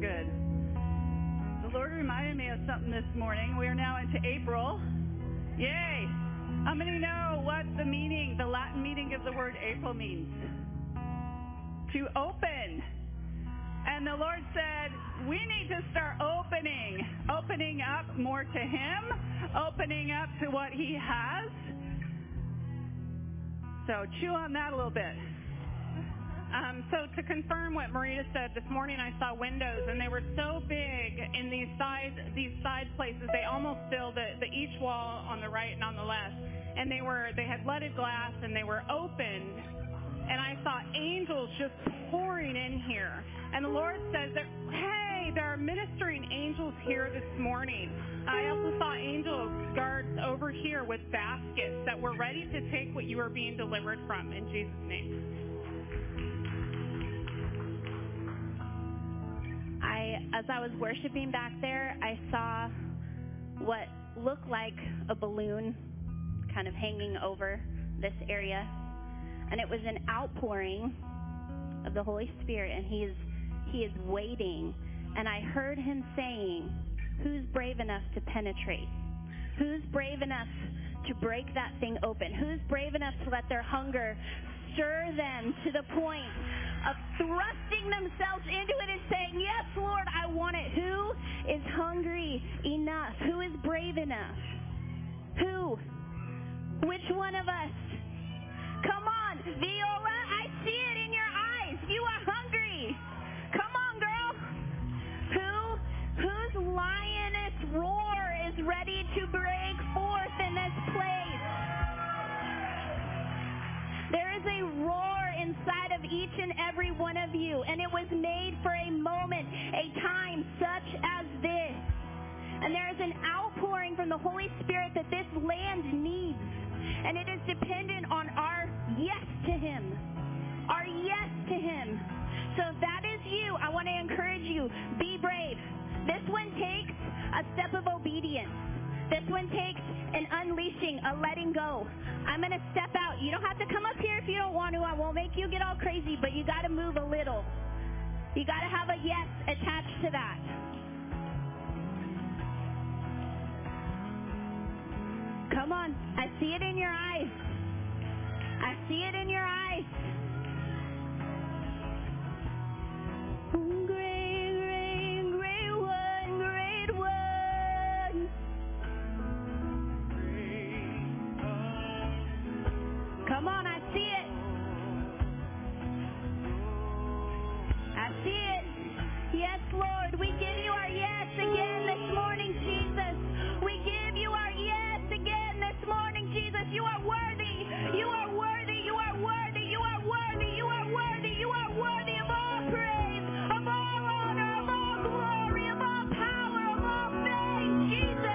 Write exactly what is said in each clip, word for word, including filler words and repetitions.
good. The Lord reminded me of something this morning. We are now into April. Yay! How many know what the meaning, the Latin meaning of the word April means? To open. And the Lord said, we need to start opening, opening up more to Him, opening up to what He has. So chew on that a little bit. Um, so to confirm what Marita said, this morning I saw windows, and they were so big in these side these side places. They almost filled the, the each wall on the right and on the left, and they were they had leaded glass, and they were opened. And I saw angels just pouring in here. And the Lord says that, hey, there are ministering angels here this morning. I also saw angels guards over here with baskets that were ready to take what you were being delivered from, in Jesus' name. I, as I was worshiping back there, I saw what looked like a balloon kind of hanging over this area. And it was an outpouring of the Holy Spirit, and He is He is waiting. And I heard Him saying, who's brave enough to penetrate? Who's brave enough to break that thing open? Who's brave enough to let their hunger stir them to the point of thrusting themselves into it and saying, yes, Lord, I want it. Who is hungry enough? Who is brave enough? Who? Which one of us? Come on, Viola, I see it in your eyes. You are hungry. Come on, girl. Who, whose lioness roar is ready to break forth in this place? There is a roar inside of each and every one of you, and it was made for a moment, a time such as this. And there is an outpouring from the Holy Spirit that this land needs. And it is dependent on our yes to Him. Our yes to Him. So if that is you, I want to encourage you, be brave. This one takes a step of obedience. This one takes an unleashing, a letting go. I'm going to step out. You don't have to come up here if you don't want to. I won't make you get all crazy, but you got to move a little. You got to have a yes attached to that. Come on. I see it in your eyes. I see it in your eyes. Great, great, great one, great one. Come on, I see it. I see it. Yes, Lord, we give you our yes again this morning, Jesus. We give you our yes again this morning, Jesus. You are worthy. You are worthy. You are worthy. You are worthy. You are worthy. You are worthy of all praise, of all honor, of all glory, of all power, of all faith, Jesus.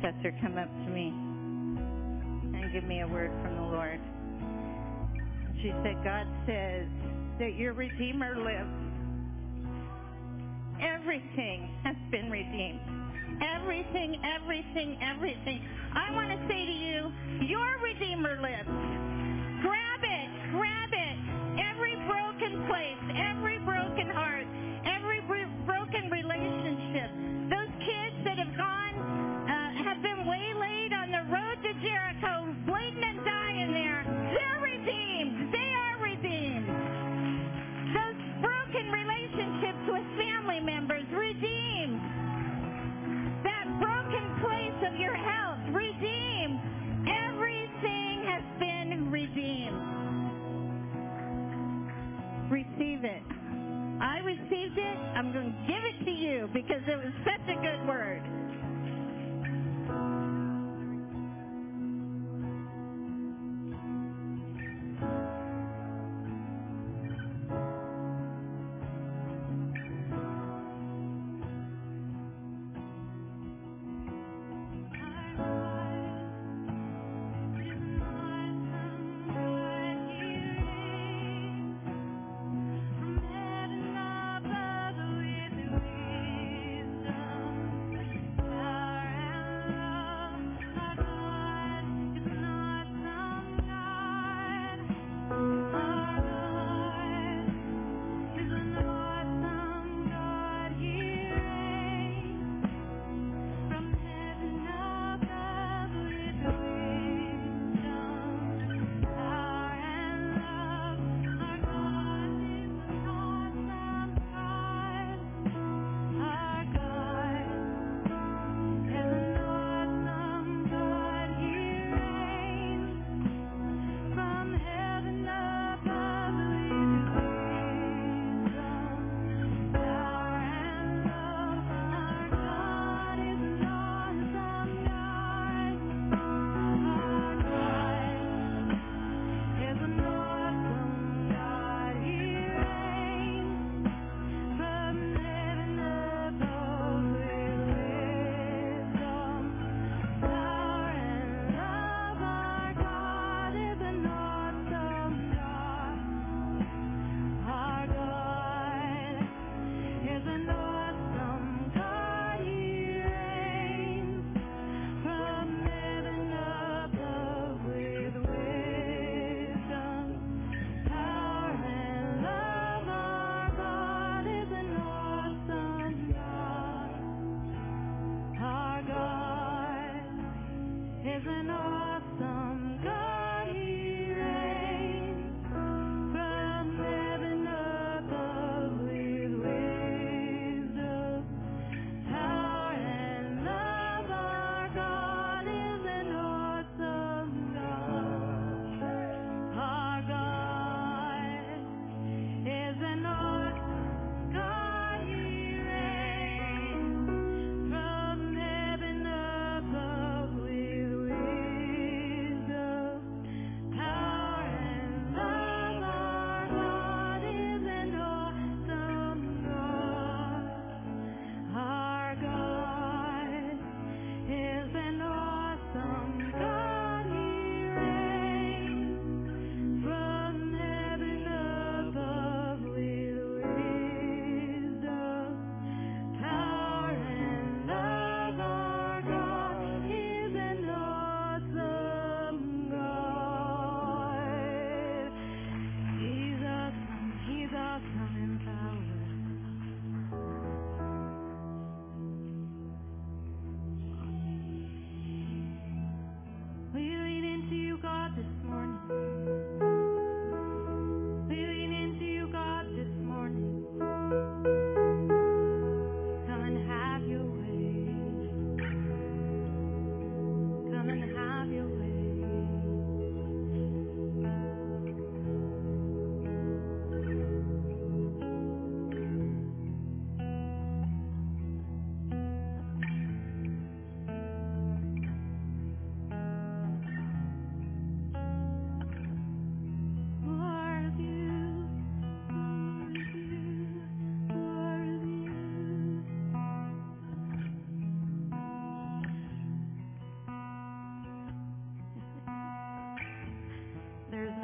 intercessor come up to me and give me a word from the Lord. She said, God says that your Redeemer lives. Everything has been redeemed. Everything, everything, everything. I want to say to you, your Redeemer lives. Grab it, grab it. Every broken place, every broken heart, every bro- broken relationship. Those kids that have gone, uh, have been waylaid on the road to Jericho, bleeding and dying there. They're redeemed. They are redeemed. Those broken relationships with family members, redeemed. That broken place of your health, redeemed. Everything has been redeemed. Receive it. I received it. I'm going to give it to you because it was such a good word.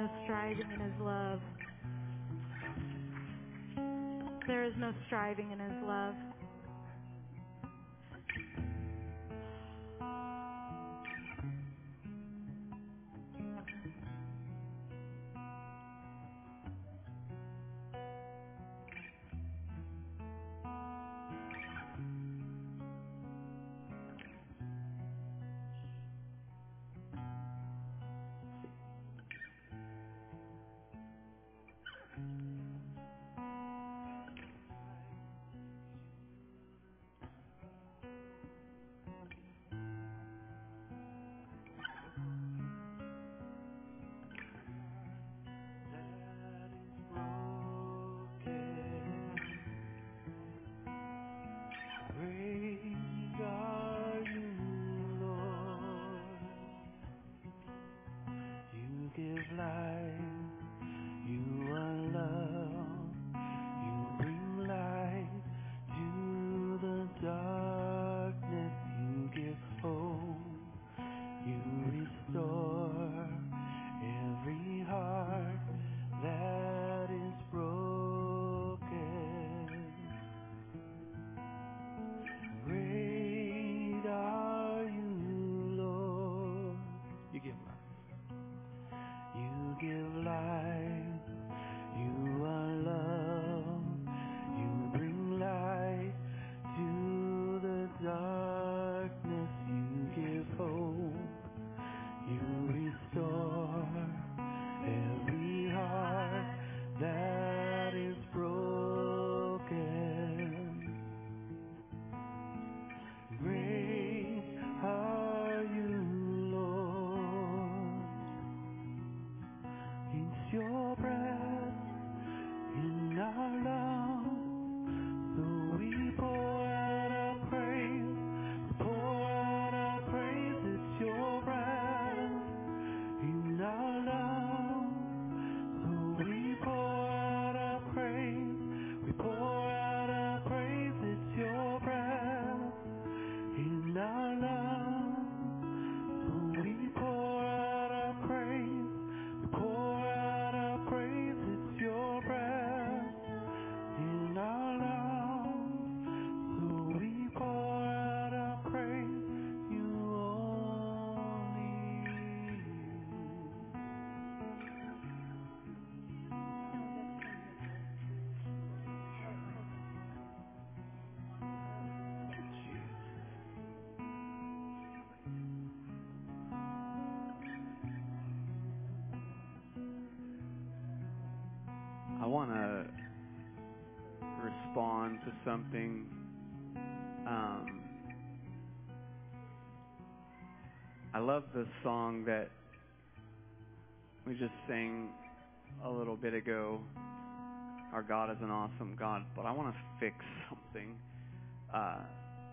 striving in His love. There is no striving in His love. I want to respond to something. Um, I love the song that we just sang a little bit ago. Our God is an awesome God, but I want to fix something. Uh,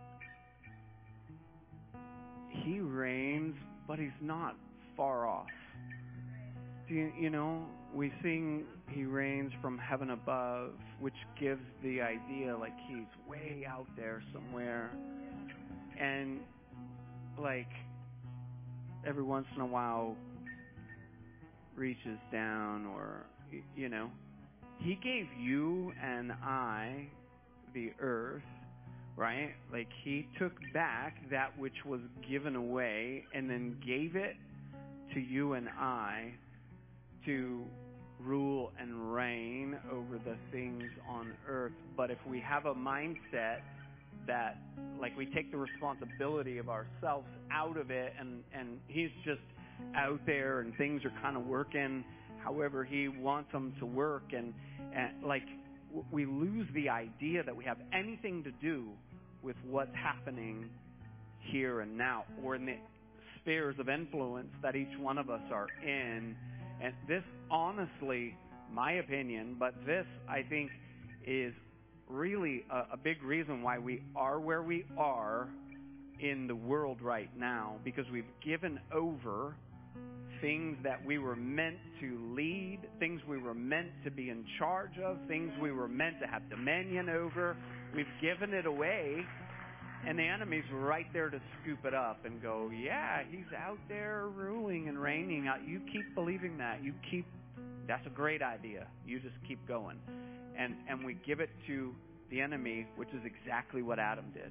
he reigns, but He's not far off. Do you, you know, we sing He reigns from heaven above, which gives the idea like He's way out there somewhere. And like every once in a while reaches down, or, you know, He gave you and I the earth, right? Like He took back that which was given away and then gave it to you and I to rule and reign over the things on earth. But if we have a mindset that, like, we take the responsibility of ourselves out of it, and, and He's just out there and things are kind of working however He wants them to work, and, and like, w- we lose the idea that we have anything to do with what's happening here and now, or in the spheres of influence that each one of us are in. And this, honestly, my opinion, but this, I think, is really a, a big reason why we are where we are in the world right now, because we've given over things that we were meant to lead, things we were meant to be in charge of, things we were meant to have dominion over. We've given it away, and the enemy's right there to scoop it up and go, yeah, He's out there ruling and reigning. You keep believing that. You keep That's a great idea. You just keep going. And and we give it to the enemy, which is exactly what Adam did.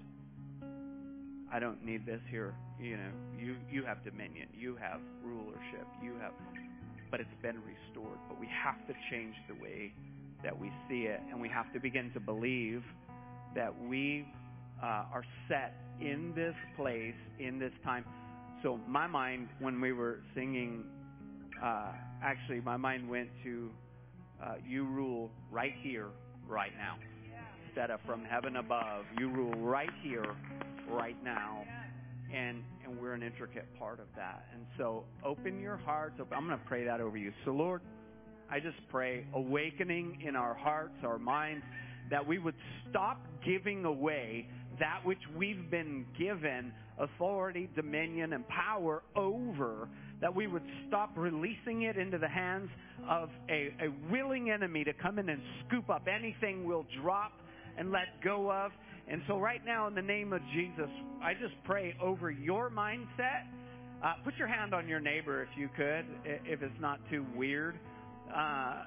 I don't need this here. You know, you, you have dominion. You have rulership. You have, but it's been restored. But we have to change the way that we see it, and we have to begin to believe that we uh, are set in this place, in this time. So my mind, when we were singing, uh, actually my mind went to uh, you rule right here, right now. Instead of from heaven above, you rule right here, right now. And and we're an intricate part of that. And so open your hearts. I'm going to pray that over you. So Lord, I just pray awakening in our hearts, our minds, that we would stop giving away that which we've been given authority, dominion, and power over, that we would stop releasing it into the hands of a, a willing enemy to come in and scoop up anything we'll drop and let go of. And so right now, in the name of Jesus, I just pray over your mindset. Uh, put your hand on your neighbor if you could, if it's not too weird. Uh,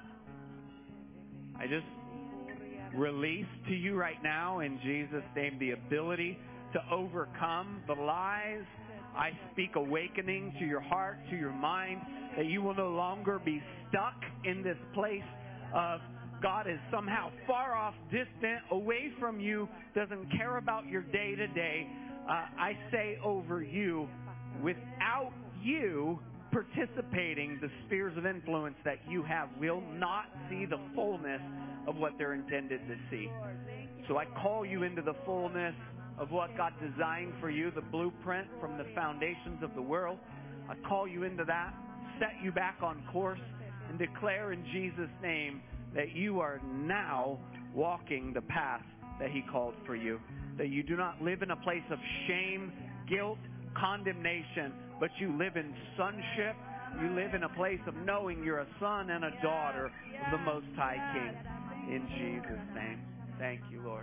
I just release to you right now in Jesus' name the ability to overcome the lies. I speak awakening to your heart, to your mind, that you will no longer be stuck in this place of God is somehow far off, distant, away from you, doesn't care about your day to day. I say over you, without you participating, the spheres of influence that you have will not see the fullness of what they're intended to see. So I call you into the fullness of what God designed for you, the blueprint from the foundations of the world. I call you into that, set you back on course, and declare in Jesus' name that you are now walking the path that He called for you. That you do not live in a place of shame, guilt, condemnation, but you live in sonship. You live in a place of knowing you're a son and a daughter of the Most High King. In Jesus' name. Thank you, Lord.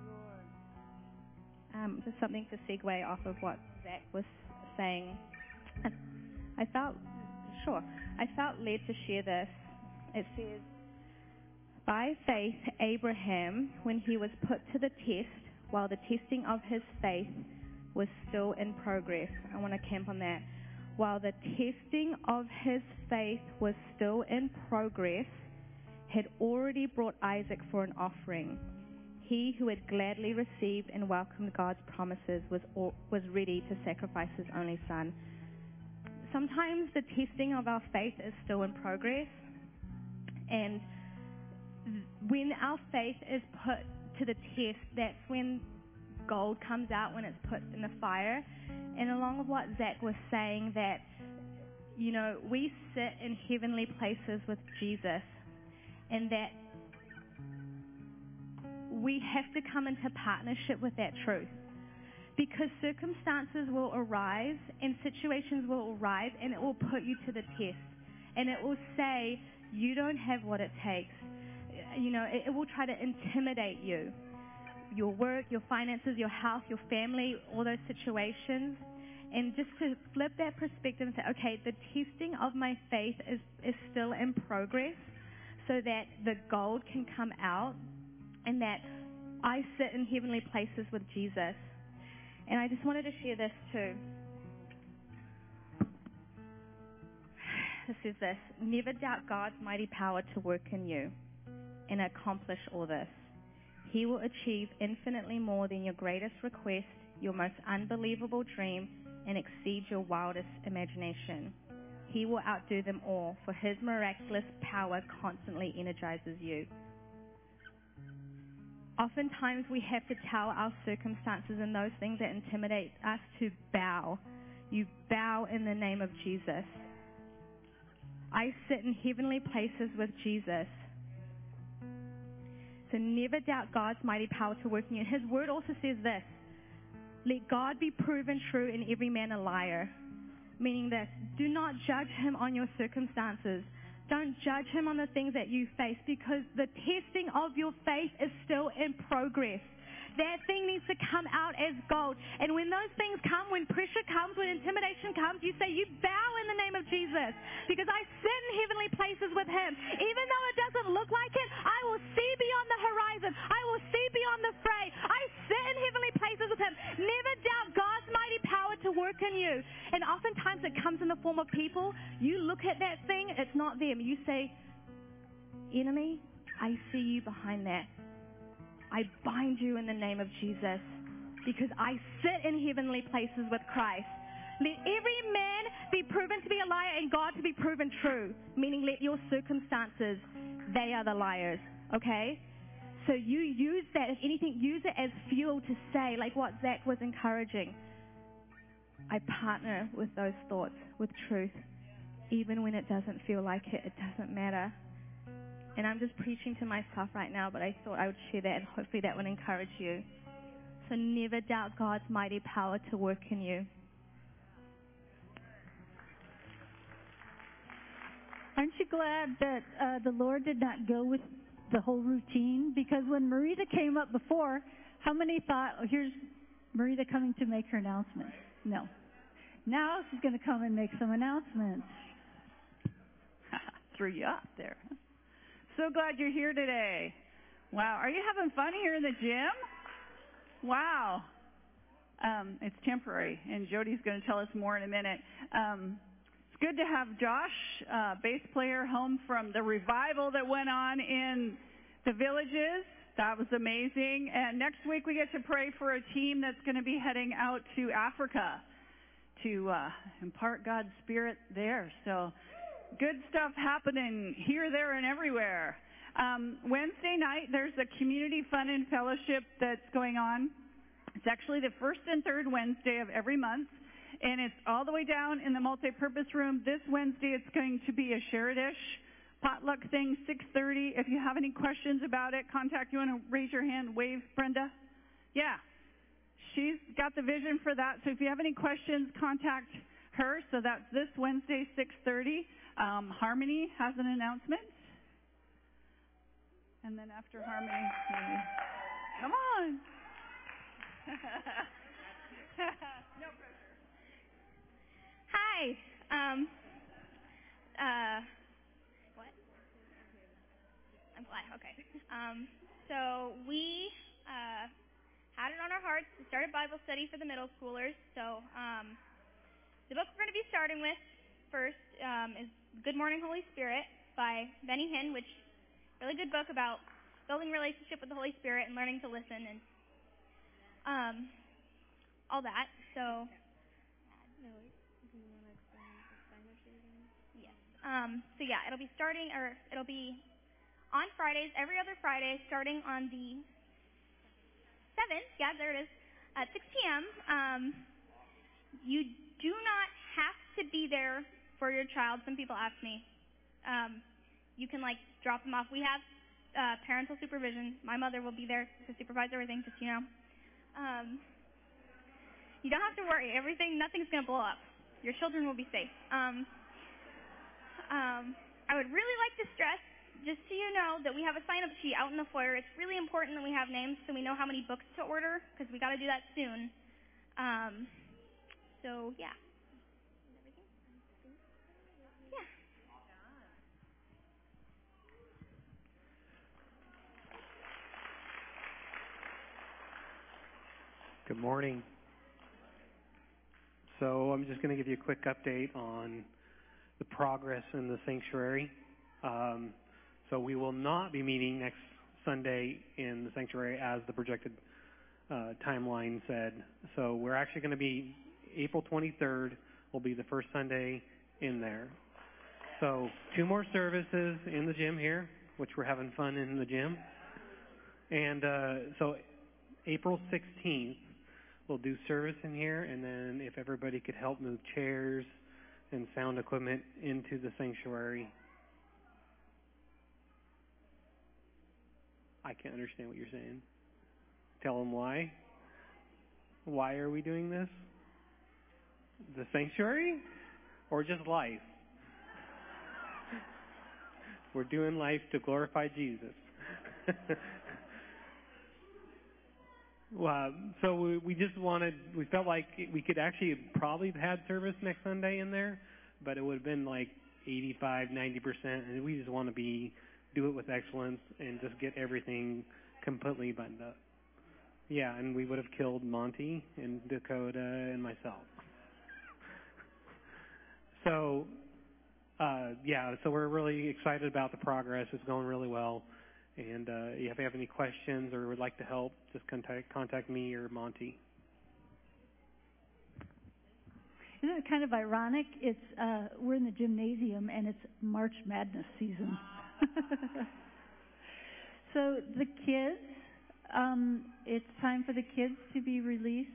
Um, just something to segue off of what Zach was saying. I felt, sure, I felt led to share this. It says, by faith, Abraham, when he was put to the test, while the testing of his faith was still in progress. I want to camp on that. While the testing of his faith was still in progress, had already brought Isaac for an offering. He who had gladly received and welcomed God's promises was was ready to sacrifice his only son. Sometimes the testing of our faith is still in progress, and when our faith is put to the test, that's when gold comes out, when it's put in the fire. And along with what Zach was saying, that, you know, we sit in heavenly places with Jesus, and that we have to come into partnership with that truth. Because circumstances will arise and situations will arise, and it will put you to the test. And it will say, you don't have what it takes. You know, it, it will try to intimidate you. Your work, your finances, your health, your family, all those situations. And just to flip that perspective and say, okay, the testing of my faith is, is still in progress, so that the gold can come out and that I sit in heavenly places with Jesus. And I just wanted to share this too. This is this. Never doubt God's mighty power to work in you and accomplish all this. He will achieve infinitely more than your greatest request, your most unbelievable dream, and exceed your wildest imagination. He will outdo them all, for His miraculous power constantly energizes you. Oftentimes we have to tell our circumstances and those things that intimidate us to bow. You bow in the name of Jesus. I sit in heavenly places with Jesus. So never doubt God's mighty power to work in you. And His word also says this: let God be proven true and every man a liar. Meaning this: do not judge Him on your circumstances. Don't judge Him on the things that you face, because the testing of your faith is still in progress. That thing needs to come out as gold. And when those things come, when pressure comes, when intimidation comes, you say, you bow in the name of Jesus. Jesus, because I sit in heavenly places with him. Even though it doesn't look like it, I will see beyond the horizon. I will see beyond the fray. I sit in heavenly places with him. Never doubt God's mighty power to work in you. And oftentimes it comes in the form of people. You look at that thing, it's not them. You say, enemy, I see you behind that. I bind you in the name of Jesus, because I sit in heavenly places with Christ. Let every man be proven to be a liar and God to be proven true, meaning let your circumstances, they are the liars, okay? So you use that, if anything, use it as fuel to say, like what Zach was encouraging. I partner with those thoughts, with truth. Even when it doesn't feel like it, it doesn't matter. And I'm just preaching to myself right now, but I thought I would share that, and hopefully that would encourage you. So never doubt God's mighty power to work in you. Aren't you glad that uh, the Lord did not go with the whole routine? Because when Marita came up before, how many thought, oh, here's Marita coming to make her announcement? No. Now she's going to come and make some announcements. Threw you up there. So glad you're here today. Wow. Are you having fun here in the gym? Wow. Um, it's temporary, and Jody's going to tell us more in a minute. Um, it's good to have Josh, uh, bass player, home from the revival that went on in the villages. That was amazing. And next week we get to pray for a team that's going to be heading out to Africa to uh, impart God's Spirit there. So good stuff happening here, there, and everywhere. Um, Wednesday night, there's a community fun and fellowship that's going on. It's actually the first and third Wednesday of every month, and it's all the way down in the multi-purpose room. This Wednesday, it's going to be a Share-a-Dish potluck thing, six thirty. If you have any questions about it, contact, you want to raise your hand, wave, Brenda? Yeah. She's got the vision for that, so if you have any questions, contact her. So that's this Wednesday, six thirty. Um, Harmony has an announcement. And then after Harmony, maybe. Come on. No pressure. Hi. Um, uh, what? I'm glad. Okay. Um, so we uh, had it on our hearts to start a Bible study for the middle schoolers. So um, the book we're going to be starting with first um, is Good Morning, Holy Spirit by Benny Hinn, which is a really good book about building a relationship with the Holy Spirit and learning to listen and um, all that. So, yes. Um, so yeah, it'll be starting, or it'll be on Fridays, every other Friday, starting on the seventh. Yeah, there it is, at six p.m. Um, you do not have to be there for your child. Some people ask me. Um, you can, like, drop them off. We have uh, parental supervision. My mother will be there to supervise everything, just, you know. Um, you don't have to worry. Everything, nothing's going to blow up. Your children will be safe. Um, um, I would really like to stress, just so you know, that we have a sign-up sheet out in the foyer. It's really important that we have names so we know how many books to order, because we got to do that soon. Um, so, yeah. Good morning. So I'm just going to give you a quick update on the progress in the sanctuary. Um, so we will not be meeting next Sunday in the sanctuary as the projected uh, timeline said. So we're actually going to be April twenty-third will be the first Sunday in there. So two more services in the gym here, which we're having fun in the gym. And uh, so April sixteenth, we'll do service in here, and then if everybody could help move chairs and sound equipment into the sanctuary. I can't understand what you're saying. Tell them why. Why are we doing this? The sanctuary? Or just life? We're doing life to glorify Jesus. Well, so we, we just wanted, we felt like we could actually probably have had service next Sunday in there, but it would have been like eighty-five, ninety percent, and we just want to be do it with excellence and just get everything completely buttoned up. Yeah, and we would have killed Monty and Dakota and myself. So, uh, yeah, so we're really excited about the progress. It's going really well. And uh, if you have any questions or would like to help, just contact, contact me or Monty. Isn't it kind of ironic? It's uh, we're in the gymnasium and it's March Madness season. So the kids, um, it's time for the kids to be released.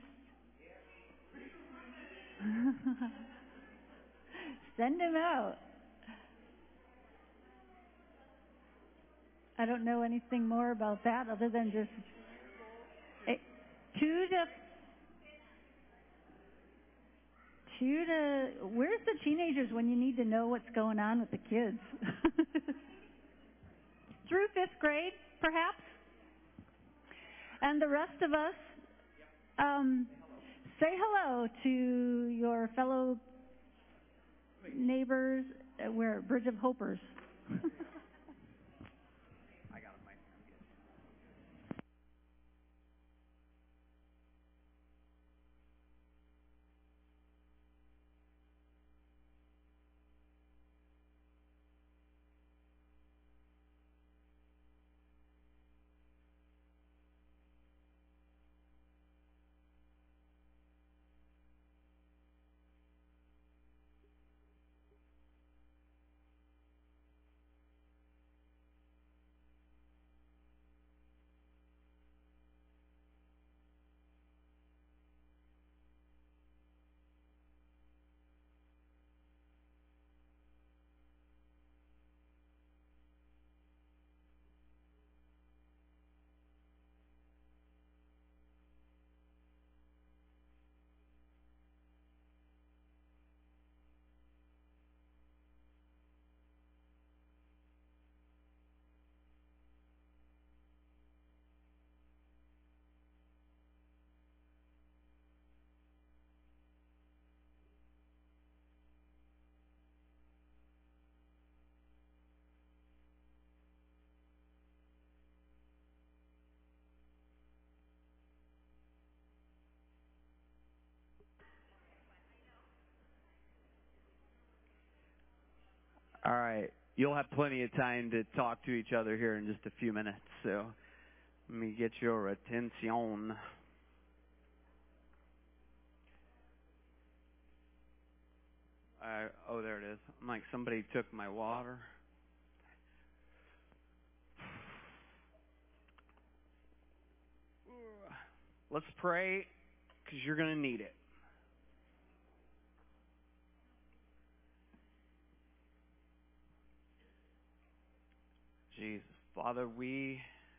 Send them out. I don't know anything more about that other than just eh, two to two to. Where's the teenagers when you need to know what's going on with the kids? Through fifth grade, perhaps. And the rest of us, um, say hello to your fellow neighbors. Uh, we're Bridge of Hopers. All right. You'll have plenty of time to talk to each other here in just a few minutes. So let me get your attention. Uh, oh, there it is. I'm like, somebody took my water. Let's pray, because you're going to need it. Jesus, Father, we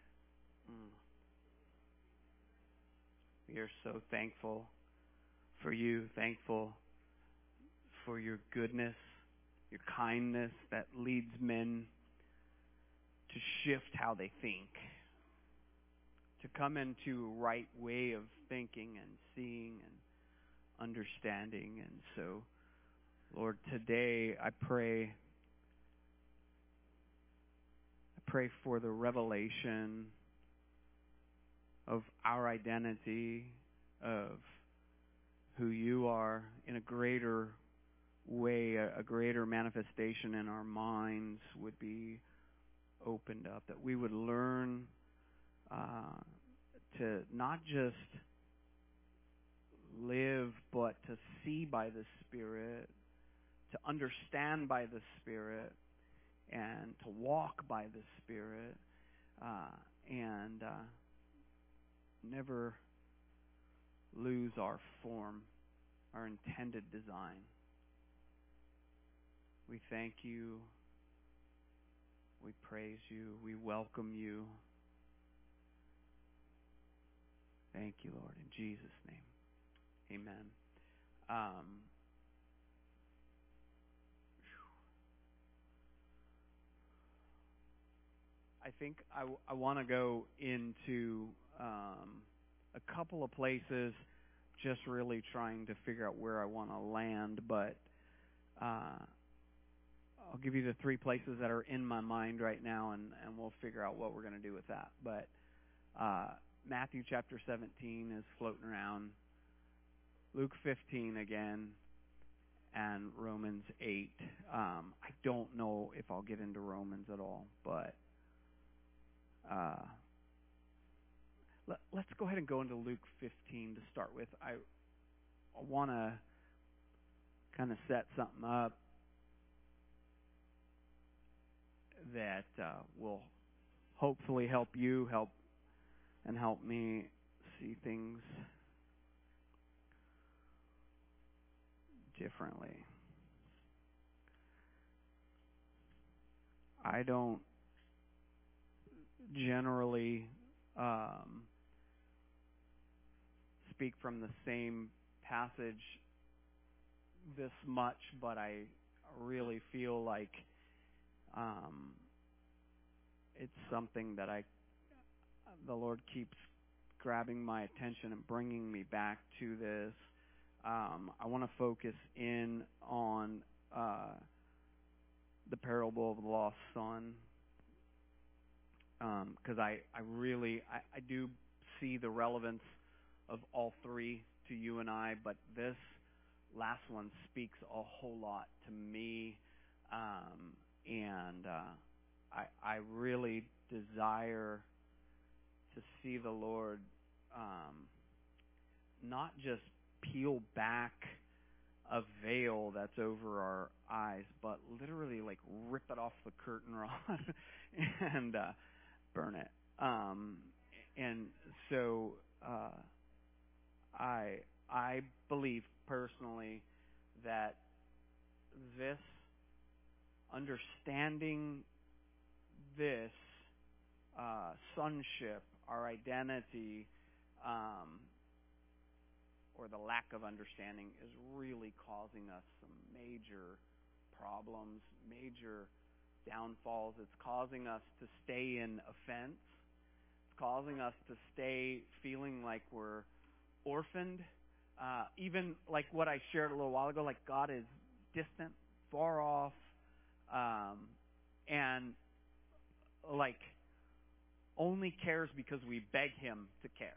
we are so thankful for you, thankful for your goodness, your kindness that leads men to shift how they think, to come into a right way of thinking and seeing and understanding. And so, Lord, today I pray Pray for the revelation of our identity, of who you are in a greater way, a, a greater manifestation in our minds would be opened up, that we would learn uh, to not just live, but to see by the Spirit, to understand by the Spirit, and to walk by the Spirit, uh, and uh, never lose our form, our intended design. We thank you. We praise you. We welcome you. Thank you, Lord, in Jesus' name. Amen. Um, I think I, w- I want to go into um, a couple of places, just really trying to figure out where I want to land. But uh, I'll give you the three places that are in my mind right now, and, and we'll figure out what we're going to do with that. But uh, Matthew chapter seventeen is floating around, Luke fifteen again, and Romans eight. Um, I don't know if I'll get into Romans at all, but uh, let, let's go ahead and go into Luke fifteen to start with. I, I want to kind of set something up that uh, will hopefully help you, help and help me see things differently. I don't generally um, speak from the same passage this much, but I really feel like um, it's something that I, the Lord keeps grabbing my attention and bringing me back to this. Um, I want to focus in on uh, the parable of the lost son, because um, I, I really, I, I do see the relevance of all three to you and I, but this last one speaks a whole lot to me, um, and uh, I, I really desire to see the Lord um, not just peel back a veil that's over our eyes, but literally like rip it off the curtain rod and uh, burn it. Um, and so uh, I I believe personally that this understanding this uh, sonship, our identity, um, or the lack of understanding is really causing us some major problems, major downfalls. It's causing us to stay in offense. It's causing us to stay feeling like we're orphaned. Uh, even like what I shared a little while ago, like God is distant, far off, um, and like only cares because we beg Him to care.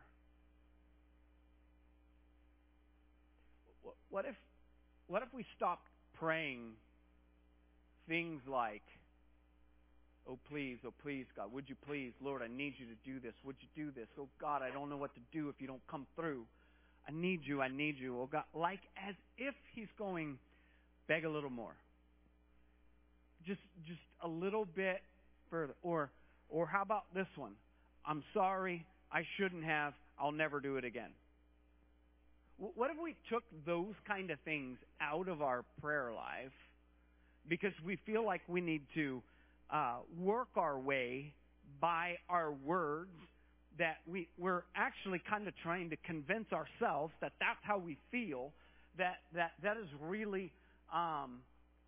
What if, what if we stopped praying things like, oh please, oh please, God, would you please, Lord, I need you to do this. Would you do this? Oh God, I don't know what to do if you don't come through. I need you, I need you. Oh God, like as if He's going, beg a little more. Just, just a little bit further. Or, or how about this one? I'm sorry, I shouldn't have. I'll never do it again. What if we took those kind of things out of our prayer life because we feel like we need to uh, work our way by our words, that we, we're actually kind of trying to convince ourselves that that's how we feel, that that, that is really, um,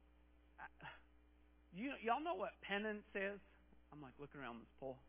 you, y'all know what penance is? I'm like looking around this pole.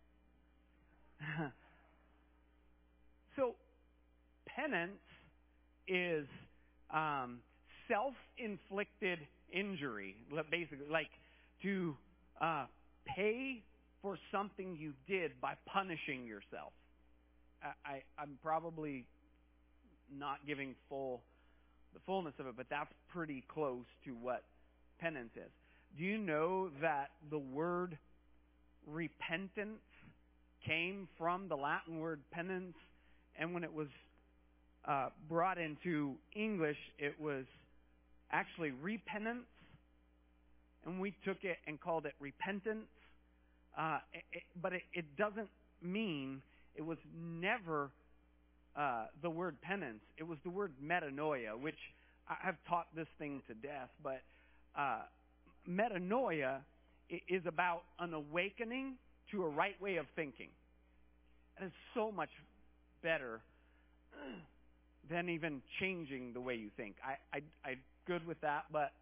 So penance is um, self-inflicted injury, basically, like to uh, pay for something you did by punishing yourself. I, I, I'm probably not giving full the fullness of it, but that's pretty close to what penance is. Do you know that the word repentance came from the Latin word penance, and when it was Uh, brought into English, it was actually repenance, and we took it and called it repentance. Uh, it, it, but it, it doesn't mean, it was never uh, the word penance. It was the word metanoia, which I, I've taught this thing to death. But uh, metanoia is about an awakening to a right way of thinking. It is so much better than even changing the way you think. I, I, I'm good with that, but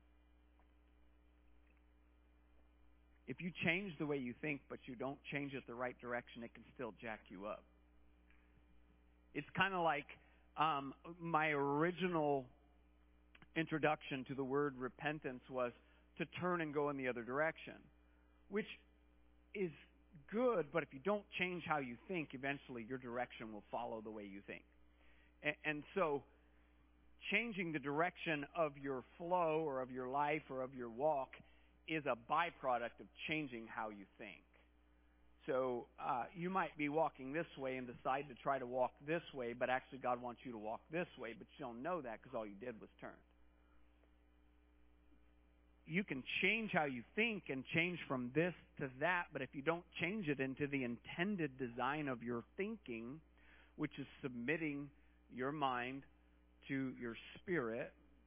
if you change the way you think, but you don't change it the right direction, it can still jack you up. It's kind of like um, my original introduction to the word repentance was to turn and go in the other direction, which is good, but if you don't change how you think, eventually your direction will follow the way you think. And, and so changing the direction of your flow or of your life or of your walk is a byproduct of changing how you think. So uh, you might be walking this way and decide to try to walk this way, but actually God wants you to walk this way, but you don't know that because all you did was turn. You can change how you think and change from this to that, but if you don't change it into the intended design of your thinking, which is submitting your mind to your spirit,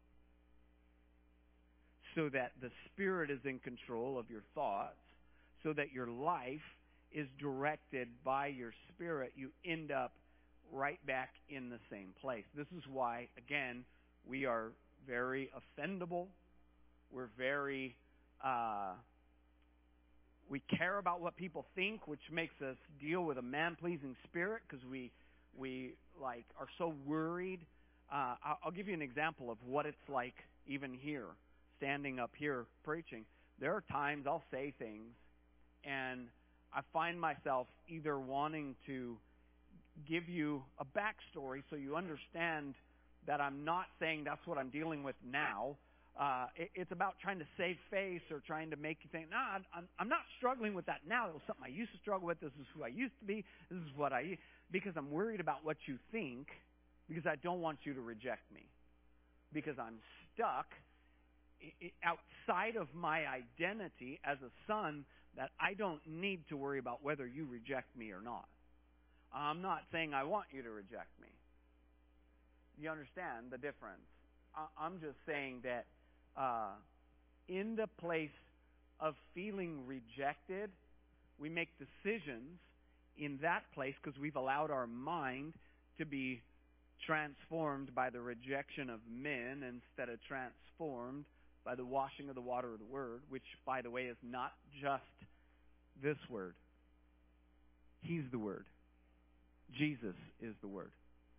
so that the spirit is in control of your thoughts, so that your life is directed by your spirit, you end up right back in the same place. This is why, again, we are very offendable. We're very, uh, we care about what people think, which makes us deal with a man-pleasing spirit because we, we like are so worried. Uh, I'll give you an example of what it's like even here, standing up here preaching. There are times I'll say things and I find myself either wanting to give you a backstory so you understand that I'm not saying that's what I'm dealing with now. Uh, it, it's about trying to save face or trying to make you think, no, nah, I'm, I'm not struggling with that now. It was something I used to struggle with. This is who I used to be. This is what I, because I'm worried about what you think, because I don't want you to reject me, because I'm stuck outside of my identity as a son that I don't need to worry about whether you reject me or not. I'm not saying I want you to reject me. You understand the difference? I'm just saying that uh, in the place of feeling rejected, we make decisions in that place because we've allowed our mind to be transformed by the rejection of men instead of transformed by the washing of the water of the Word, which, by the way, is not just this Word. He's the Word. Jesus is the Word.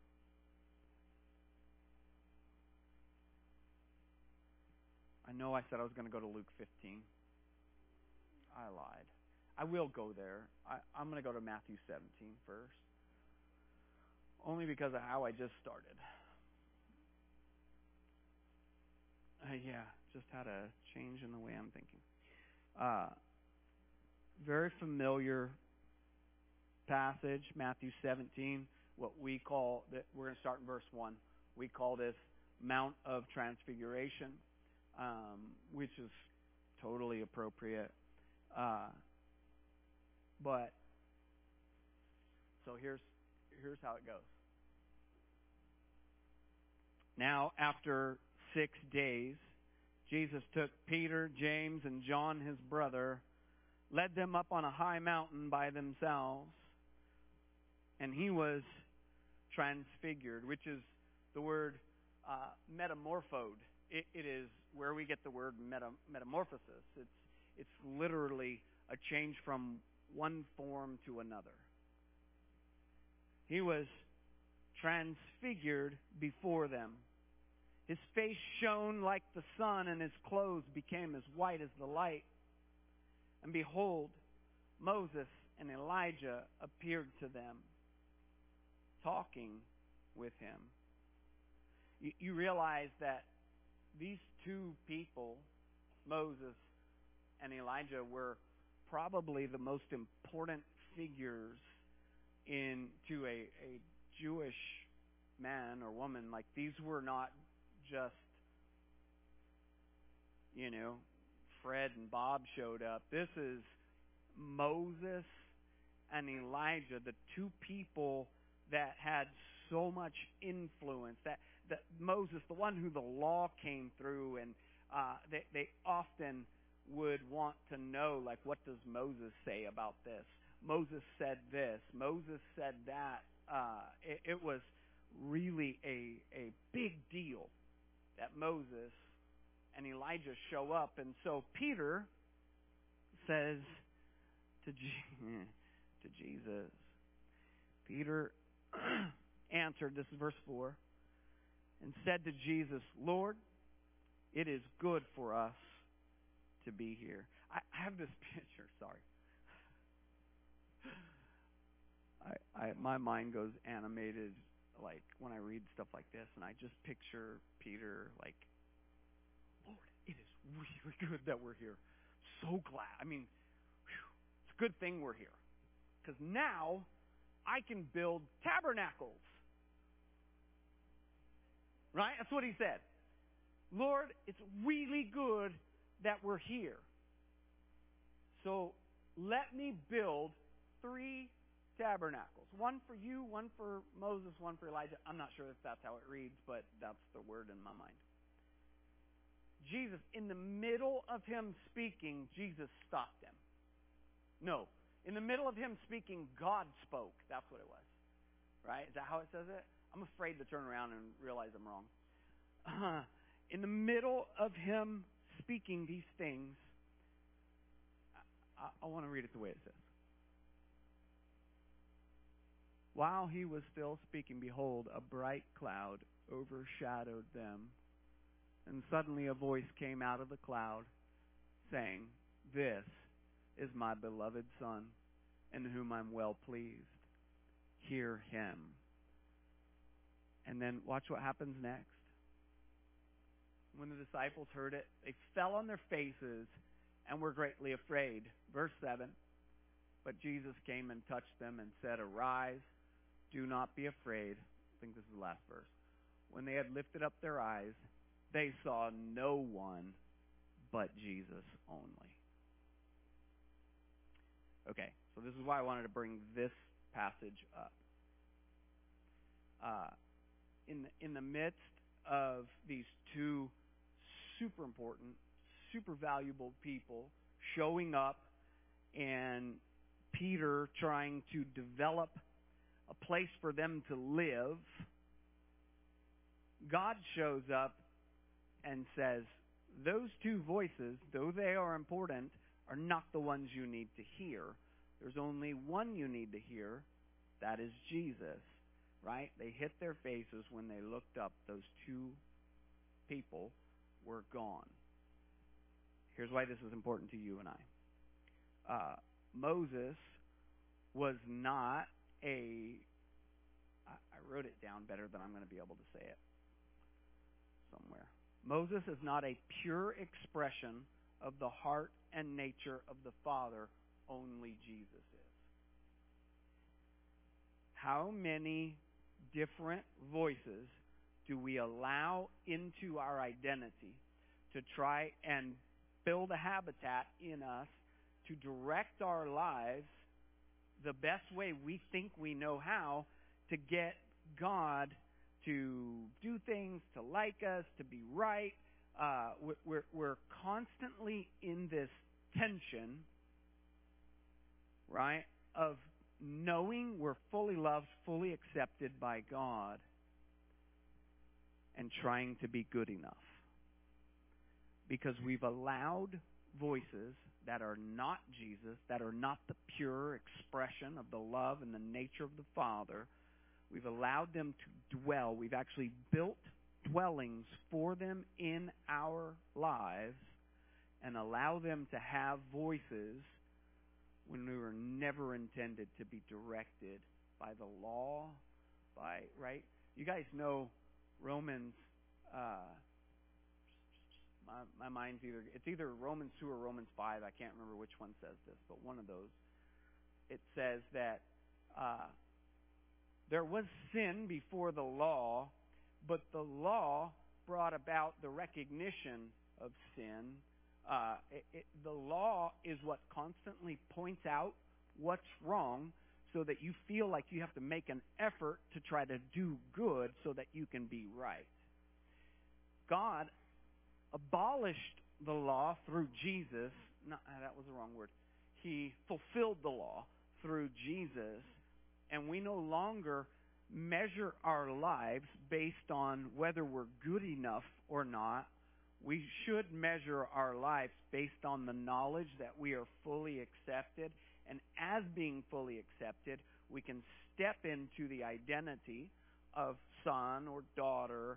I know I said I was going to go to Luke fifteen. I lied. I will go there. I, I'm going to go to Matthew seventeen first. Only because of how I just started. Uh, yeah, just had a change in the way I'm thinking. Uh, very familiar passage, Matthew seventeen, what we call, that we're going to start in verse one. We call this Mount of Transfiguration, um, which is totally appropriate. Uh, but, so here's, here's how it goes. Now, after six days, Jesus took Peter, James, and John, his brother, led them up on a high mountain by themselves, and he was transfigured, which is the word uh, metamorphosed. It, it is where we get the word meta, metamorphosis. It's, it's literally a change from one form to another. He was transfigured before them. His face shone like the sun, and his clothes became as white as the light. And behold, Moses and Elijah appeared to them, talking with him. You, you realize that these two people, Moses and Elijah, were probably the most important figures in to a, a Jewish man or woman. Like, these were not just, you know, Fred and Bob showed up. This is Moses and Elijah, the two people that had so much influence. That, that Moses, the one who the law came through, and uh, they, they often would want to know, like, what does Moses say about this? Moses said this. Moses said that. Uh, it, it was really a, a big deal that Moses and Elijah show up. And so Peter says to, G- to Jesus, Peter answered, this is verse four, and said to Jesus, Lord, it is good for us to be here. I, I have this picture, sorry. I, I my mind goes animated like when I read stuff like this, and I just picture Peter like, Lord, it is really good that we're here. So glad. I mean, whew, it's a good thing we're here. Because now I can build tabernacles. Right? That's what he said. Lord, it's really good that we're here. So let me build three tabernacles. One for you, one for Moses, one for Elijah. I'm not sure if that's how it reads, but that's the word in my mind. Jesus, in the middle of him speaking, Jesus stopped him. No. In the middle of him speaking, God spoke. That's what it was. Right? Is that how it says it? I'm afraid to turn around and realize I'm wrong. Uh, in the middle of him speaking these things, I, I want to read it the way it says. While he was still speaking, behold, a bright cloud overshadowed them. And suddenly a voice came out of the cloud saying, "This is my beloved Son, in whom I'm well pleased. Hear him." And then watch what happens next. When the disciples heard it, they fell on their faces and were greatly afraid. Verse seven, but Jesus came and touched them and said, "Arise, do not be afraid." I think this is the last verse. When they had lifted up their eyes, they saw no one but Jesus only. Okay, so this is why I wanted to bring this passage up. Uh, in the, in the midst of these two super important, super valuable people showing up and Peter trying to develop a place for them to live, God shows up and says, those two voices, though they are important, are not the ones you need to hear. There's only one you need to hear. That is Jesus. Right? They hit their faces when they looked up. Those two people were gone. Here's why this is important to you and I. Uh, Moses was not a... I, I wrote it down better than I'm going to be able to say it somewhere. Moses is not a pure expression of the heart and nature of the Father. Only Jesus is. How many different voices do we allow into our identity to try and build a habitat in us to direct our lives the best way we think we know how to get God to do things, to like us, to be right? Uh, we're, we're constantly in this tension, right, of knowing we're fully loved, fully accepted by God, and trying to be good enough. Because we've allowed voices that are not Jesus, that are not the pure expression of the love and the nature of the Father, we've allowed them to dwell. We've actually built dwellings for them in our lives and allow them to have voices when we were never intended to be directed by the law, by, right? You guys know Romans, uh, my, my mind's either, it's either Romans two or Romans five. I can't remember which one says this, but one of those. It says that uh, there was sin before the law, but the law brought about the recognition of sin. Uh, it, it, the law is what constantly points out what's wrong so that you feel like you have to make an effort to try to do good so that you can be right. God abolished the law through Jesus. No, that was the wrong word. He fulfilled the law through Jesus, and we no longer measure our lives based on whether we're good enough or not. We should measure our lives based on the knowledge that we are fully accepted, and as being fully accepted, we can step into the identity of son or daughter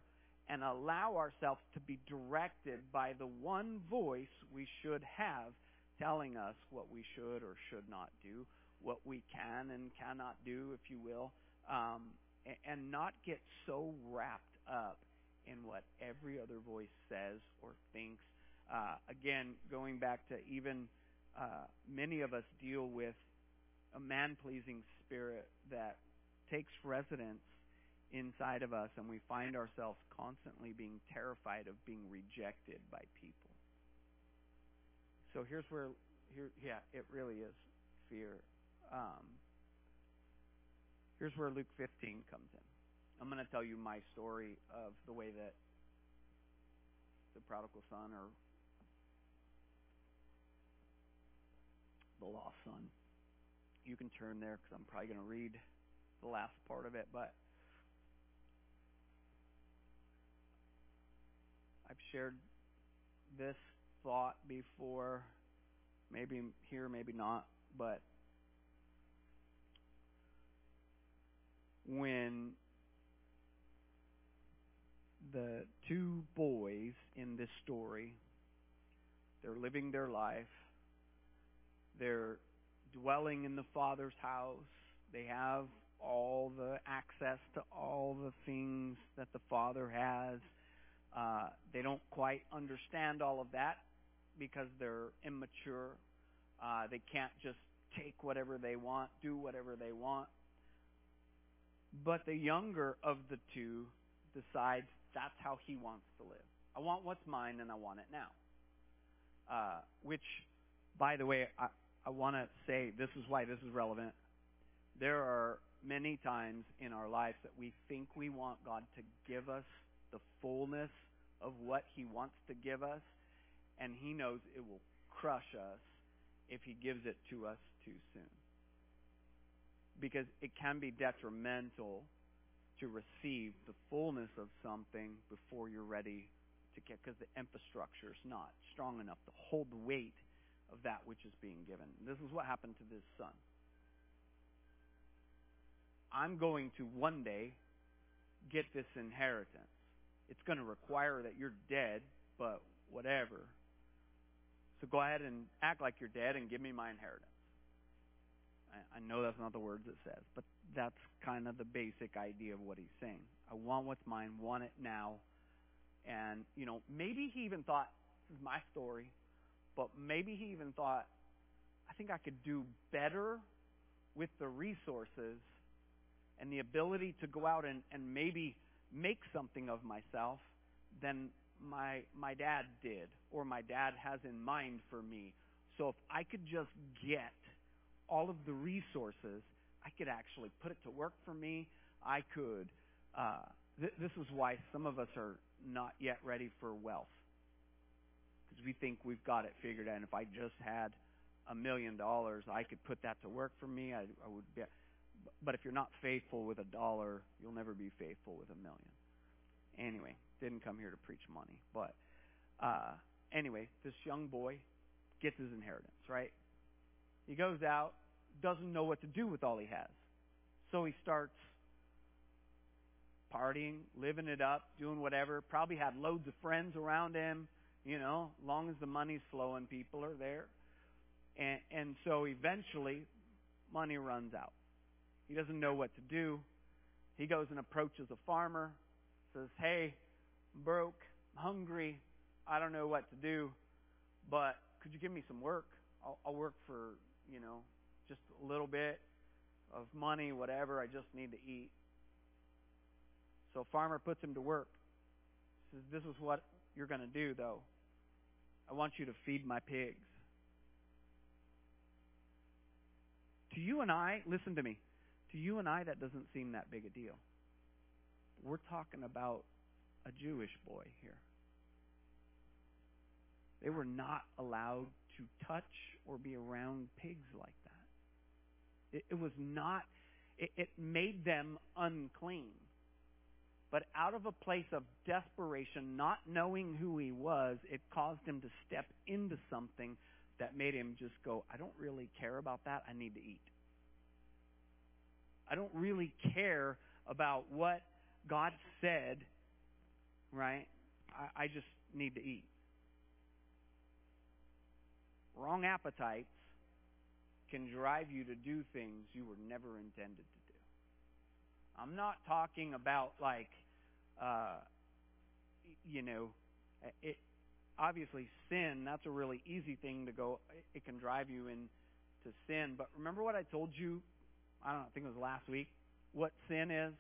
and allow ourselves to be directed by the one voice we should have telling us what we should or should not do, what we can and cannot do, if you will, um, and not get so wrapped up in what every other voice says or thinks. Uh, again, going back to even uh, many of us deal with a man-pleasing spirit that takes residence inside of us, and we find ourselves constantly being terrified of being rejected by people. So here's where, here, yeah, it really is fear. Um, here's where Luke fifteen comes in. I'm going to tell you my story of the way that the prodigal son, or the lost son, you can turn there because I'm probably going to read the last part of it, but I've shared this thought before, maybe here, maybe not, but when the two boys in this story, they're living their life, they're dwelling in the Father's house, they have all the access to all the things that the Father has. Uh, they don't quite understand all of that because they're immature. Uh, they can't just take whatever they want, do whatever they want. But the younger of the two decides that's how he wants to live. I want what's mine and I want it now. Uh, which, by the way, I, I want to say this is why this is relevant. There are many times in our lives that we think we want God to give us the fullness of what He wants to give us, and He knows it will crush us if He gives it to us too soon. Because it can be detrimental to receive the fullness of something before you're ready to get, because the infrastructure is not strong enough to hold the weight of that which is being given. This is what happened to this son. I'm going to one day get this inheritance. It's going to require that you're dead, but whatever. So go ahead and act like you're dead and give me my inheritance. I, I know that's not the words it says, but that's kind of the basic idea of what he's saying. I want what's mine, want it now. And, you know, maybe he even thought, this is my story, but maybe he even thought, I think I could do better with the resources and the ability to go out and, and maybe make something of myself than my my dad did, or my dad has in mind for me. So if I could just get all of the resources, I could actually put it to work for me. I could, uh, th- this is why some of us are not yet ready for wealth. Because we think we've got it figured out. And if I just had a million dollars, I could put that to work for me. I, I would be. But if you're not faithful with a dollar, you'll never be faithful with a million. Anyway, didn't come here to preach money. But uh, anyway, this young boy gets his inheritance, right? He goes out, doesn't know what to do with all he has. So he starts partying, living it up, doing whatever. Probably had loads of friends around him, you know, long as the money's flowing, people are there. And, and so eventually, money runs out. He doesn't know what to do. He goes and approaches a farmer, says, hey, I'm broke, I'm hungry, I don't know what to do, but could you give me some work? I'll, I'll work for, you know, just a little bit of money, whatever, I just need to eat. So farmer puts him to work. Says, this is what you're going to do, though. I want you to feed my pigs. To you and I, listen to me, to you and I, that doesn't seem that big a deal. We're talking about a Jewish boy here. They were not allowed to touch or be around pigs like that. It, it was not, it, it made them unclean. But out of a place of desperation, not knowing who he was, it caused him to step into something that made him just go, I don't really care about that, I need to eat. I don't really care about what God said right? I, I just need to eat. Wrong appetites can drive you to do things you were never intended to do. I'm not talking about like, uh, you know, it, obviously sin, that's a really easy thing to go, it can drive you into sin. But remember what I told you, I don't know, I think it was last week, what sin is?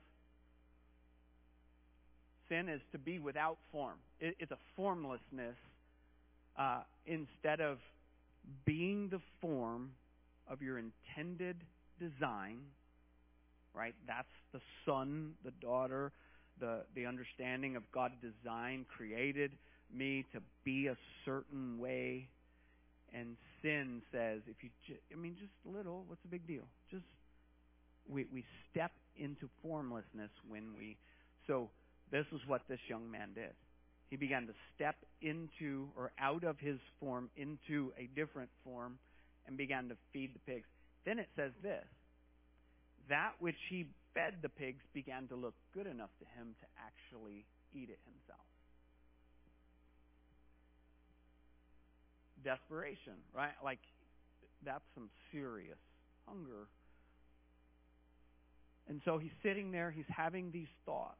Sin is to be without form. It, it's a formlessness uh, instead of being the form of your intended design, right? That's the son, the daughter, the, the understanding of God design created me to be a certain way. And sin says, if you, ju- I mean, just little, what's the big deal? Just, we, we step into formlessness when we, so this is what this young man did. He began to step into or out of his form into a different form and began to feed the pigs. Then it says this, that which he fed the pigs began to look good enough to him to actually eat it himself. Desperation, right? Like, that's some serious hunger. And so he's sitting there, he's having these thoughts.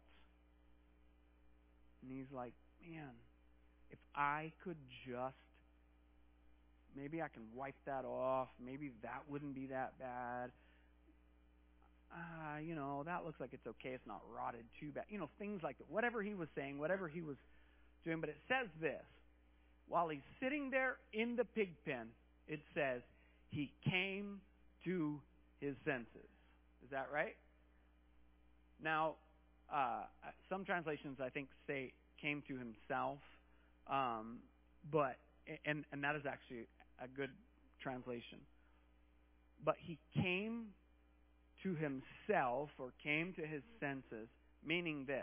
And he's like, man, if I could just, maybe I can wipe that off. Maybe that wouldn't be that bad. Ah, uh, you know, that looks like it's okay. It's not rotted too bad. You know, things like that. Whatever he was saying, whatever he was doing. But it says this. While he's sitting there in the pig pen, it says he came to his senses. Is that right? Now, uh, some translations, I think, say came to himself. Um, but, and, and that is actually a good translation. But he came to himself or came to his senses, meaning this.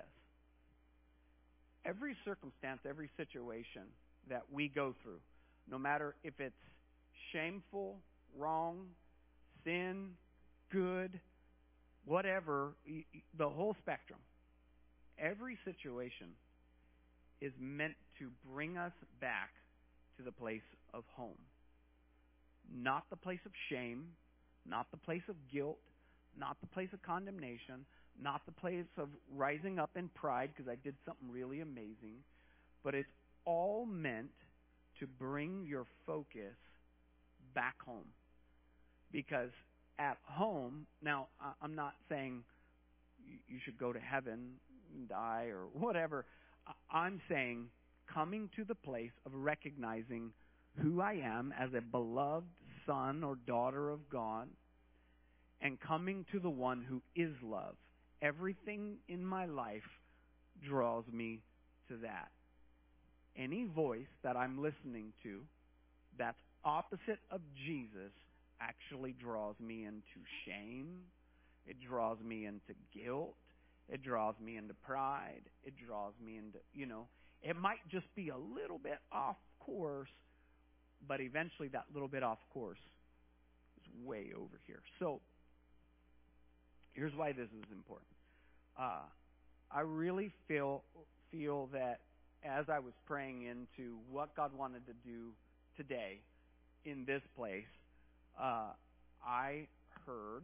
Every circumstance, every situation that we go through, no matter if it's shameful, wrong, sin, good, whatever, the whole spectrum, every situation is meant to bring us back to the place of home. Not the place of shame, not the place of guilt, not the place of condemnation, not the place of rising up in pride because I did something really amazing, but it's all meant to bring your focus back home. Because at home, now I'm not saying you should go to heaven and die or whatever. I'm saying coming to the place of recognizing who I am as a beloved son or daughter of God and coming to the one who is love. Everything in my life draws me to that. Any voice that I'm listening to that's opposite of Jesus actually draws me into shame. It draws me into guilt. It draws me into pride. It draws me into, you know, it might just be a little bit off course, but eventually that little bit off course is way over here. So, here's why this is important. Uh, I really feel feel that as I was praying into what God wanted to do today in this place, uh, I heard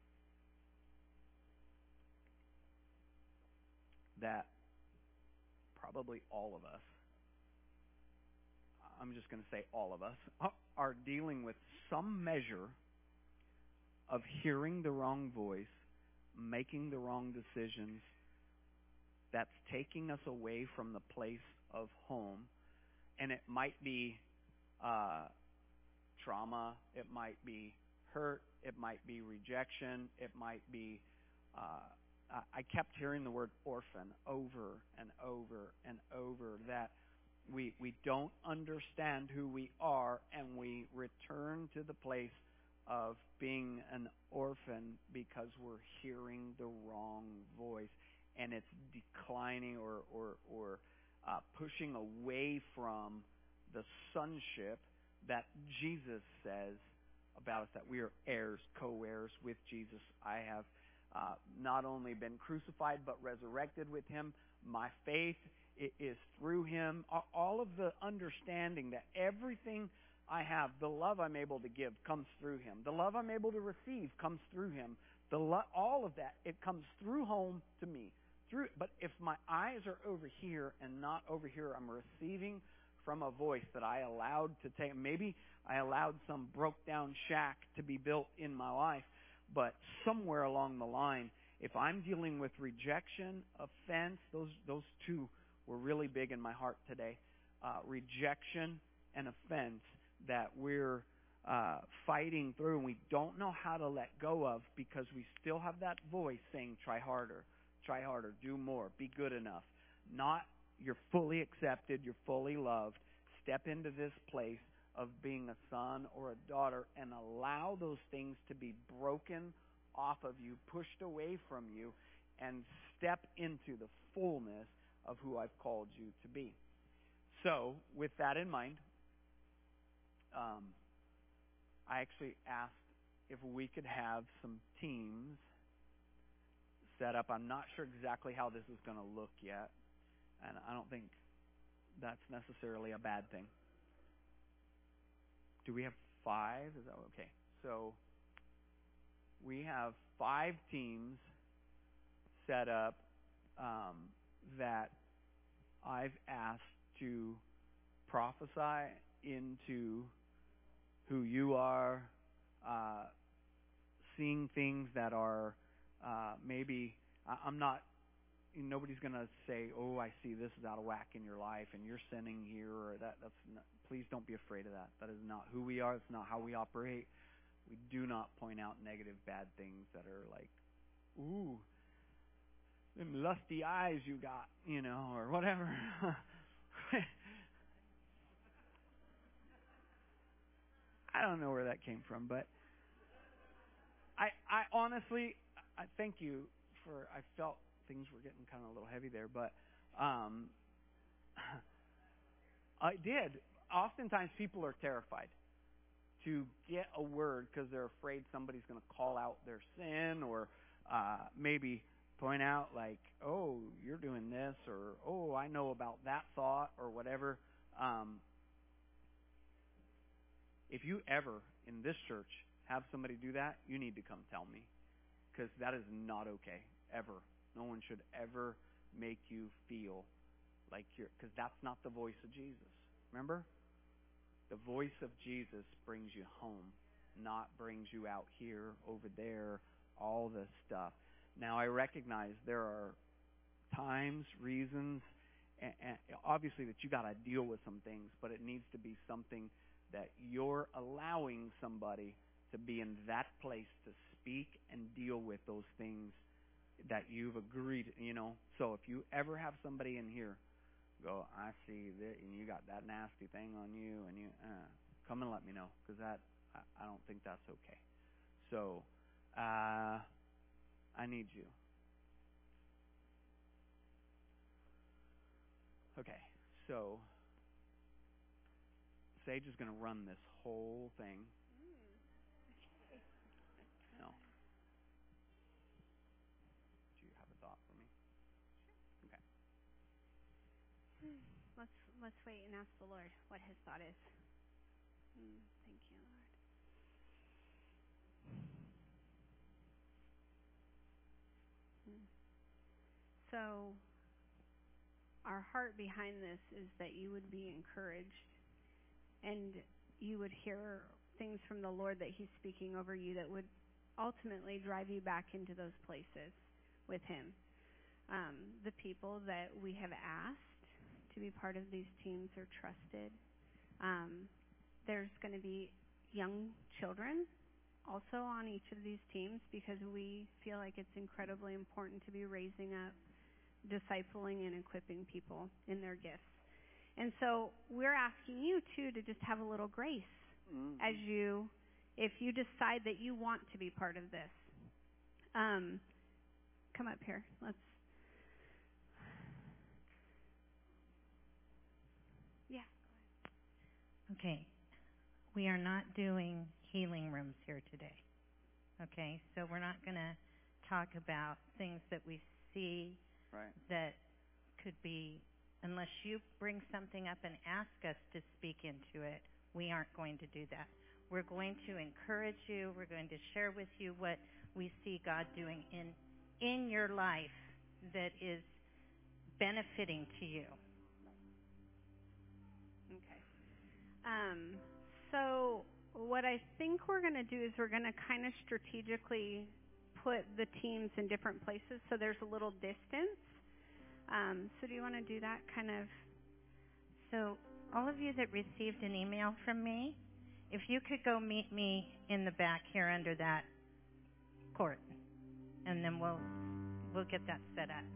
that probably all of us, I'm just going to say all of us, are dealing with some measure of hearing the wrong voice, making the wrong decisions, that's taking us away from the place of home. And it might be uh, trauma, it might be hurt, it might be rejection, it might be, uh, I kept hearing the word orphan over and over and over, that we, we don't understand who we are and we return to the place of being an orphan because we're hearing the wrong voice. And it's declining or or, or uh, pushing away from the sonship that Jesus says about us, that we are heirs, co-heirs with Jesus. I have uh, not only been crucified but resurrected with him. My faith is through Him. All of the understanding that everything I have, the love I'm able to give comes through Him. The love I'm able to receive comes through Him. The lo- all of that, it comes through home to me. Through, but if my eyes are over here and not over here, I'm receiving from a voice that I allowed to take. Maybe I allowed some broke down shack to be built in my life, but somewhere along the line, if I'm dealing with rejection, offense, those those two were really big in my heart today. Uh, rejection and offense that we're uh, fighting through and we don't know how to let go of because we still have that voice saying, try harder, try harder, do more, be good enough. Not you're fully accepted, you're fully loved. Step into this place of being a son or a daughter and allow those things to be broken off of you, pushed away from you, and step into the fullness of who I've called you to be. So, with that in mind, um, I actually asked if we could have some teams set up. I'm not sure exactly how this is going to look yet, and I don't think that's necessarily a bad thing. Do we have five? Is that okay? So we have five teams set up um, that I've asked to prophesy into who you are, uh, seeing things that are uh, maybe, I'm not, nobody's going to say, oh, I see this is out of whack in your life and you're sinning here or that. That's not, please don't be afraid of that. That is not who we are. It's not how we operate. We do not point out negative, bad things that are like, ooh, them lusty eyes you got, you know, or whatever. I don't know where that came from, but I, I honestly, I thank you for, I felt things were getting kind of a little heavy there, but um, I did. Oftentimes people are terrified to get a word because they're afraid somebody's going to call out their sin or uh, maybe point out like, oh, you're doing this, or oh, I know about that thought or whatever. Um, if you ever in this church have somebody do that, you need to come tell me, because that is not okay, ever. No one should ever make you feel like you're, because that's not the voice of Jesus. Remember? The voice of Jesus brings you home, not brings you out here, over there, all this stuff. Now, I recognize there are times, reasons, and, and obviously that you got to deal with some things, but it needs to be something that you're allowing somebody to be in that place to speak and deal with those things that you've agreed, you know. So if you ever have somebody in here go, I see that, and you got that nasty thing on you, and you uh, come and let me know, because that I, I don't think that's okay. So uh, I need you. Okay, so Sage is going to run this whole thing. No. Do you have a thought for me? Okay. Let's let's wait and ask the Lord what His thought is. Mm, thank you, Lord. Mm. So, our heart behind this is that you would be encouraged, and you would hear things from the Lord that He's speaking over you that would ultimately drive you back into those places with Him. Um, the people that we have asked to be part of these teams are trusted. Um, there's going to be young children also on each of these teams, because we feel like it's incredibly important to be raising up, discipling, and equipping people in their gifts. And so we're asking you, too, to just have a little grace mm-hmm. as you, if you decide that you want to be part of this. Um, come up here. Let's. Yeah. Okay. We are not doing healing rooms here today. Okay? So we're not going to talk about things that we see right. that could be unless you bring something up and ask us to speak into it, we aren't going to do that. We're going to encourage you. We're going to share with you what we see God doing in in your life that is benefiting to you. Okay. Um, so what I think we're going to do is we're going to kind of strategically put the teams in different places so there's a little distance. Um, so do you want to do that kind of? So all of you that received an email from me, if you could go meet me in the back here under that court, and then we'll we'll get that set up.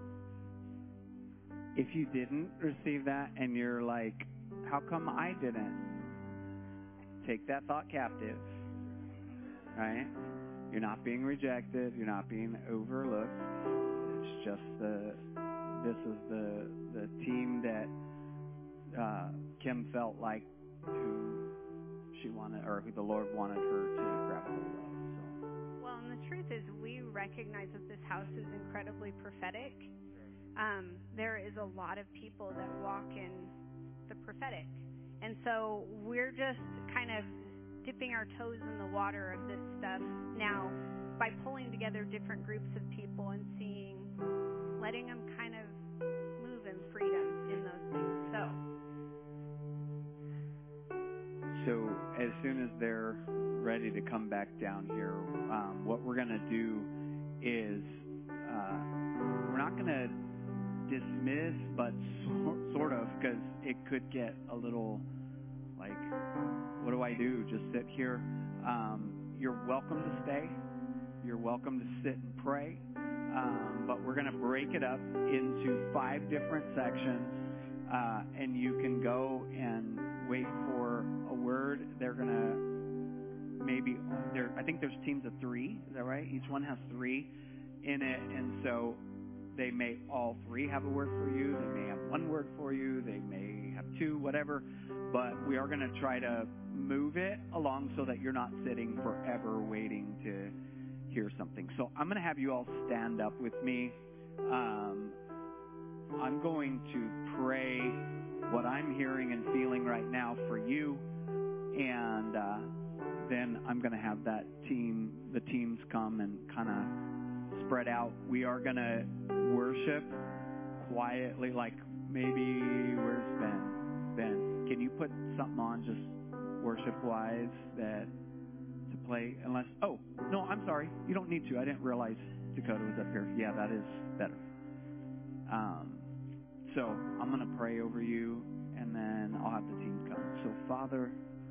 If you didn't receive that and you're like, how come I didn't? Take that thought captive, right? You're not being rejected. You're not being overlooked. It's just the, this is the the team that uh, Kim felt like who she wanted, or who the Lord wanted her to grab hold of. So. Well, and the truth is we recognize that this house is incredibly prophetic. Um, there is a lot of people that walk in the prophetic. And so we're just kind of dipping our toes in the water of this stuff now by pulling together different groups of people and seeing, letting them kind of move in freedom in those things. So, so as soon as they're ready to come back down here, um, what we're going to do is uh, we're not going to dismiss, but so, sort of, because it could get a little like, what do I do? Just sit here. Um, you're welcome to stay. You're welcome to sit and pray. Um, but we're going to break it up into five different sections, uh, and you can go and wait for a word. They're going to maybe, there. I think there's teams of three. Is that right? Each one has three in it, and so they may all three have a word for you. They may have one word for you. They may have two, whatever. But we are going to try to move it along so that you're not sitting forever waiting to hear something. So I'm going to have you all stand up with me. Um, I'm going to pray what I'm hearing and feeling right now for you. And uh, then I'm going to have that team, the teams come and kind of spread out. We are going to worship quietly, like maybe, where's Ben? Ben, can you put something on just worship-wise that to play? Unless, oh, no, I'm sorry. You don't need to. I didn't realize Dakota was up here. Yeah, that is better. Um, so I'm going to pray over you, and then I'll have the team come. So, Father,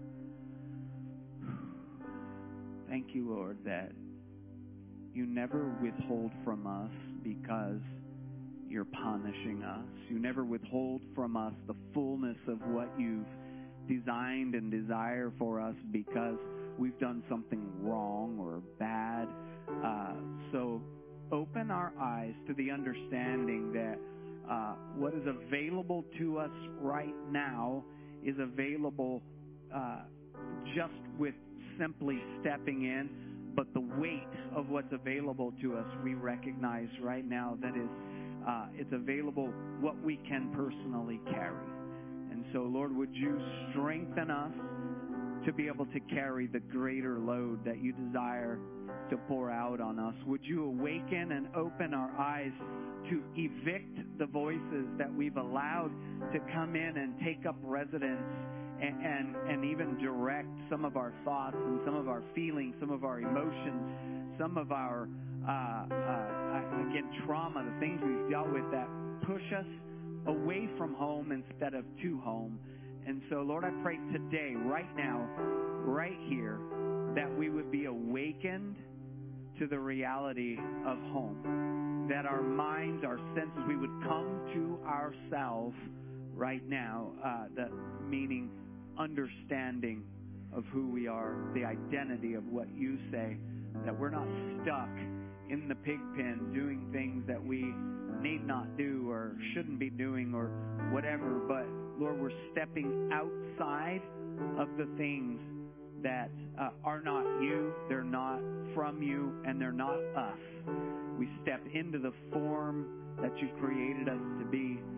thank you, Lord, that you never withhold from us because you're punishing us. You never withhold from us the fullness of what you've designed and desire for us because we've done something wrong or bad. Uh, so open our eyes to the understanding that uh, what is available to us right now is available uh, just with simply stepping in. But the weight of what's available to us, we recognize right now that is, uh, it's available what we can personally carry. And so, Lord, would you strengthen us to be able to carry the greater load that you desire to pour out on us? Would you awaken and open our eyes to evict the voices that we've allowed to come in and take up residence And, and and even direct some of our thoughts and some of our feelings, some of our emotions, some of our, uh, uh, again, trauma, the things we've dealt with that push us away from home instead of to home. And so, Lord, I pray today, right now, right here, that we would be awakened to the reality of home, that our minds, our senses, we would come to ourselves right now, uh, the meaning understanding of who we are, the identity of what you say, that we're not stuck in the pig pen doing things that we need not do or shouldn't be doing or whatever, but Lord, we're stepping outside of the things that uh, are not you, they're not from you, and they're not us. We step into the form that you created us to be,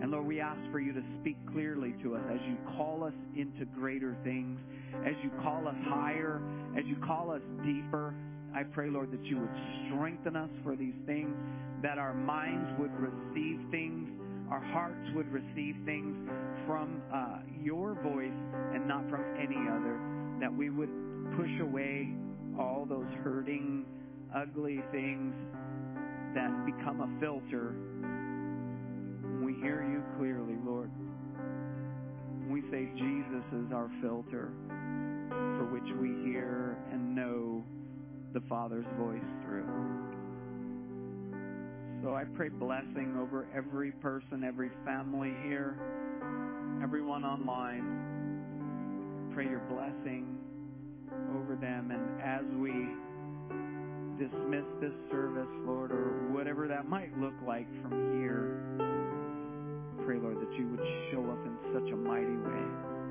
And Lord, we ask for you to speak clearly to us as you call us into greater things, as you call us higher, as you call us deeper. I pray, Lord, that you would strengthen us for these things, that our minds would receive things, our hearts would receive things from uh, your voice and not from any other, that we would push away all those hurting, ugly things that become a filter. We hear you clearly, Lord. We say Jesus is our filter for which we hear and know the Father's voice through. So I pray blessing over every person, every family here, everyone online. Pray your blessing over them. And as we dismiss this service, Lord, or whatever that might look like from here, pray, Lord, that you would show up in such a mighty way.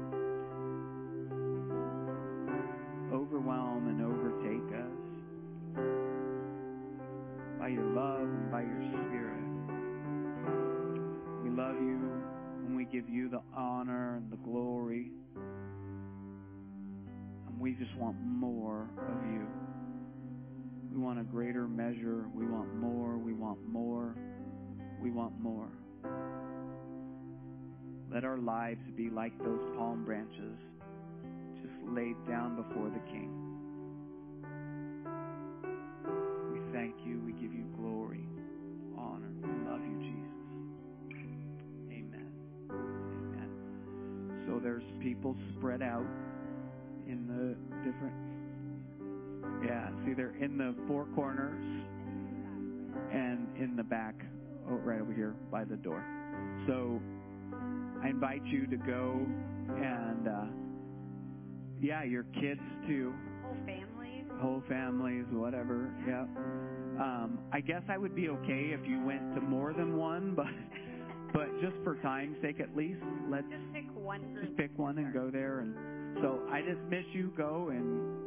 Overwhelm and overtake us by your love and by your Spirit. We love you and we give you the honor and the glory. And we just want more of you. We want a greater measure. We want more. We want more. We want more. Let our lives be like those palm branches just laid down before the King. We thank you. We give you glory, honor. We love you, Jesus. Amen. Amen. So there's people spread out in the different, yeah, see, they're in the four corners and in the back, oh, right over here by the door. So I invite you to go and, uh, yeah, your kids too. Whole families. Whole families, whatever, yeah. Um, I guess I would be okay if you went to more than one, but but just for time's sake at least, let's just pick one group. Just pick one and go there. And so I dismiss you, go and